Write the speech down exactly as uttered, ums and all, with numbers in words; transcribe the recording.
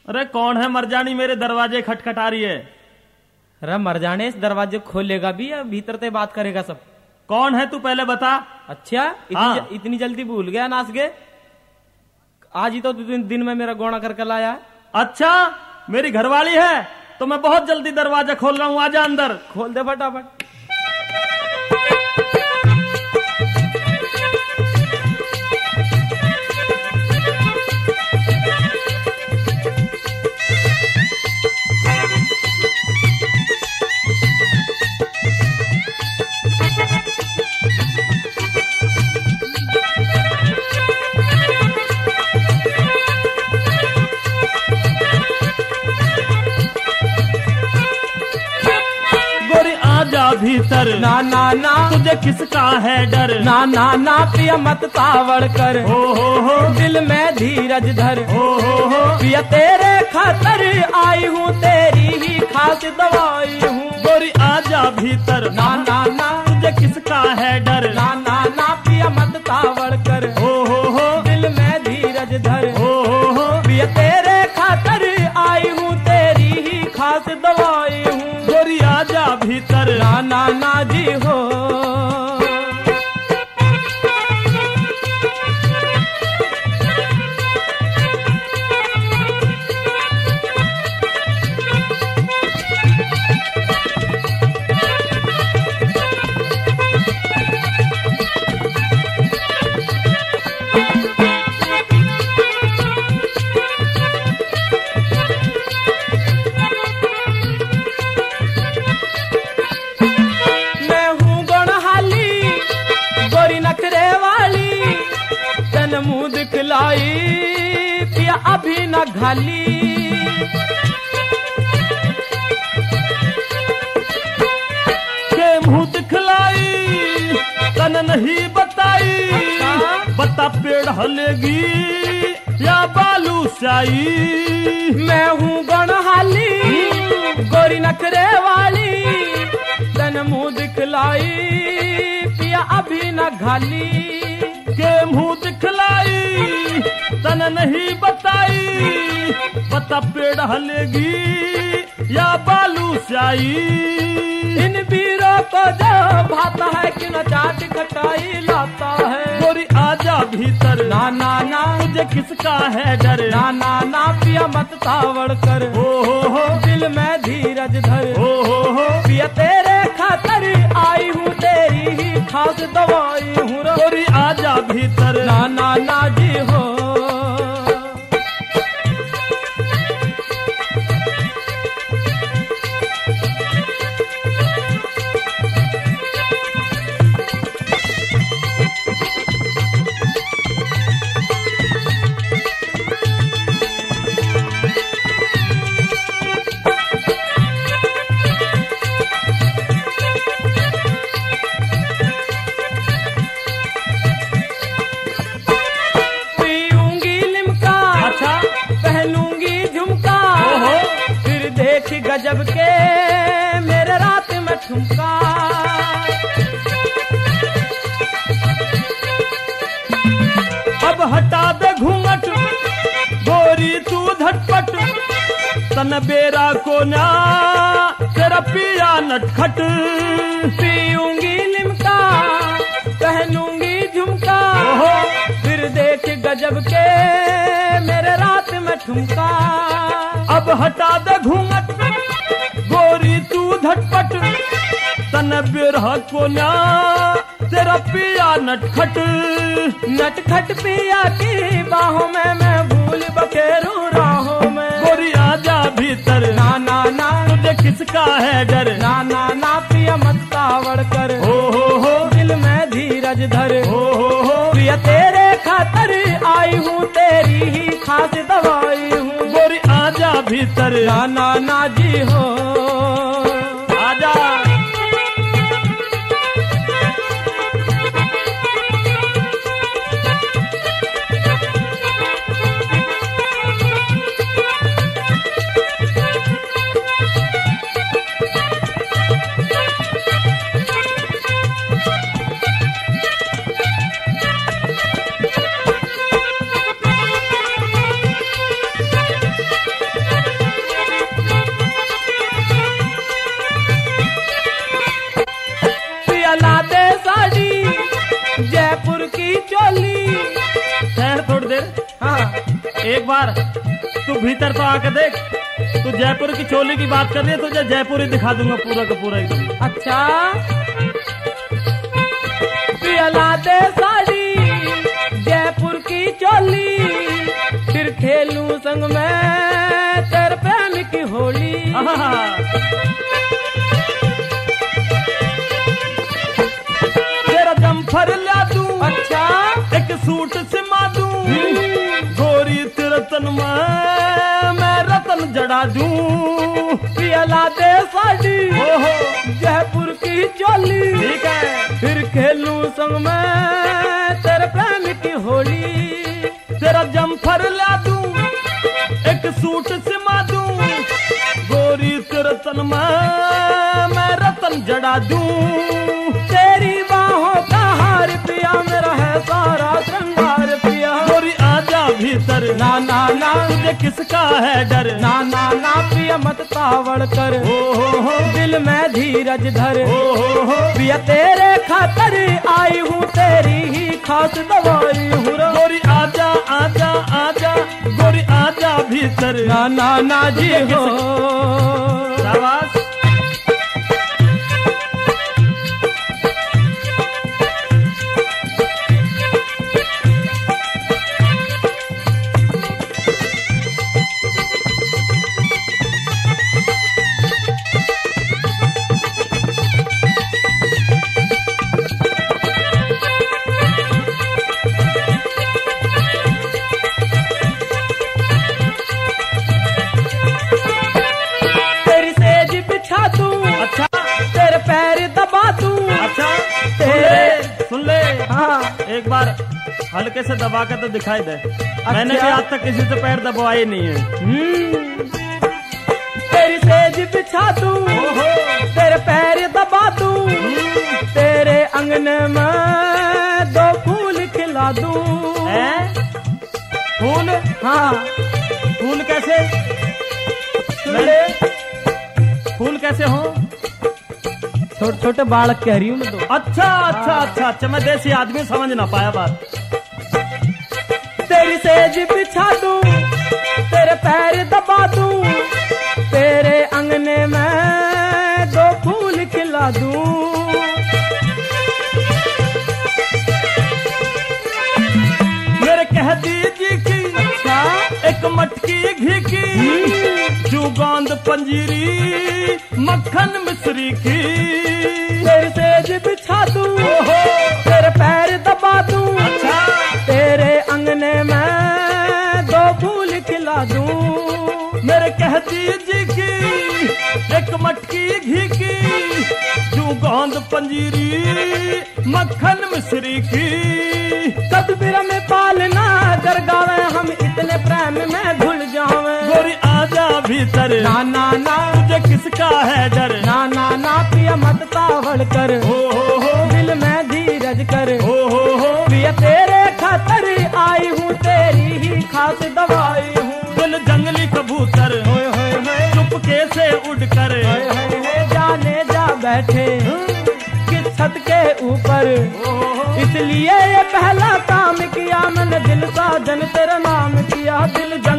अरे कौन है मरजानी मेरे दरवाजे खटखटा रही है? अरे मरजाने इस दरवाजे खोलेगा भी या भीतर से बात करेगा सब? कौन है तू पहले बता। अच्छा इतनी, हाँ। ज, इतनी जल्दी भूल गया नाच के? आज ही तो दिन, दिन में मेरा गोना करके लाया है। अच्छा मेरी घरवाली है तो मैं बहुत जल्दी दरवाजा खोल रहा हूँ, आजा अंदर। खोल दे फटाफट। भीतर ना ना ना तुझे किसका है डर? ना ना ना पिया मत तावड़ कर। हो हो हो दिल में धीरज धर। हो हो हो पिया तेरे खातर आई हूँ, तेरी ही खास दवाई हूँ। गोरी आजा भीतर। ना ना ना तुझे किसका है डर? ना ना ना पिया मत तावड़ कर। हो हो हो दिल में धीरज धर। हो हो हो पिया तेरे खातर आई हूँ, तेरी ही खास दवाई हूँ। गोरी आजा भीतर। ना ना ना जी हो। मुंह दिखलाई पिया अभी न घाली। के मुंह दिखलाई तन नहीं बताई। बता पेड़ हलेगी या बालू स्याई? मैं हूँ गणहाली गोरी नखरे वाली, तन मुंह दिखलाई पिया अभी न घाली। के मुंह दिखलाई तन नहीं बताई। बता पेड़ हलेगी या बालू स्याई? इन वीरों को जो भाता है कि न चाट खटाई लाता है। गोरी आजा भीतर। ना ना ना तुझे किसका है डर? ना ना ना पिया मत तावड़ कर। हो हो हो दिल में धीरज धर। हो हो हो पिया तेरे खातर आई हूँ, तेरी ही खास दवाई हूँ। गोरी आजा भीतर। ना ना ना जी हो। गजब के मेरे रात में ठुमका। अब हटा दे घूंघट गोरी तू झटपट। तन बेरा को ना तेरा पिया नटखट। पीऊंगी लिमका पहनूंगी झुमका, फिर देख गजब के मेरे रात में ठुमका। अब हटा दे घूंघट गोरी तू झटपट। तन बिरह को ना तेरा पिया नटखट। नटखट पिया की बाहों में मैं भूल बखेरू राहों में। गोरी आजा भीतर। ना ना ना तुझे किसका है डर? ना ना ना पिया मत तावड़ कर। हो हो हो दिल में धीरज धर। हो हो हो पिया तेरे खातर आई हूँ, तेरी ही खास दवाई हूँ। गोरी आजा भीतर। ना ना ना जी हो। आजा। एक बार तू भीतर तो आके देख। तू जयपुर की चोली की बात कर रही है, तुझे जयपुर ही दिखा दूंगा पूरा का पूरा एकदम। अच्छा पियला दे साड़ी जयपुर की चोली, फिर खेलूं संग में तेरे प्रेम की होली। तेरा जम्फर ला दूं, अच्छा एक सूट सिमा दूं, गोरी तेरे तन में मैं रतन जड़ा दूं। पियला दे साड़ी ओहो जयपुर की चोली, ठीक है। फिर खेलूं संग में तेरे प्रेम की होली। तेरा जम्फर ला दूं, एक सूट सिमा दूं, गोरी तेरे तन में मैं रतन जड़ा दूं। तेरी बाहों का हार पिया मेरा है सारा श्रृंगार पिया। गोरी आजा भीतर, ना ना ना तुझे किसका है डर। ना ना ना पिया मत तावड़ कर, ओ हो हो दिल में धीरज धर। ओ हो हो पिया तेरे खातर आई हूँ, तेरी ही खास दवाई हूँ। गोरी आजा आजा आजा, गोरी आजा भीतर। ना ना ना जी हो शाबाश। अच्छा तेरे पैर दबा दूं। अच्छा तेरे सुन ले, हाँ एक बार हल्के से दबा के तो दिखाई दे। मैंने भी आज तक किसी से पैर दबाए नहीं है। हम्म, तेरी सेज बिछा दूं, तेरे पैर दबा दूं, तेरे अंगने में दो फूल खिला दूं। हैं? फूल? हाँ फूल कैसे? ले फूल कैसे हो? छोटे छोटे बालक कह रही हूँ मैं तो। अच्छा अच्छा अच्छा अच्छा, मैं देसी आदमी समझ ना पाया बात। तेरी सेज बिछा दूं, तेरे पैर दबा दूं, तेरे अंगने में दो फूल खिला दूं। मेरे कह दीजिए कि एक मटकी घी की, जुगांद पंजीरी मक्खन मिश्री की। तेरी सेज बिछा दूं, तेरे पैर दबा दूं, अच्छा तेरे अंगने में दो फूल खिला दूं। मेरे कह दीजिए कि एक मटकी घी की, जुगांद पंजीरी मक्खन मिश्री की। तदबीर में पालना कर गावे, हम इतने प्रेम में घुल जावे। गोरी आजा भीतर, ना ना ना तुझे किसका है डर। ना ना ना पिया मत तावड़ कर, हो हो हो दिल में धीरज कर। हो हो हो पिया तेरे खातर आई हूँ, तेरी ही खास दवाई हूँ। दिल जंगली कबूतर, होए होए होए चुपके से उड़कर होए होए होए जाने जा बैठे किस छत के ऊपर। इसलिए ये पहला काम किया मैंने, दिल साजन तेरा नाम किया। दिल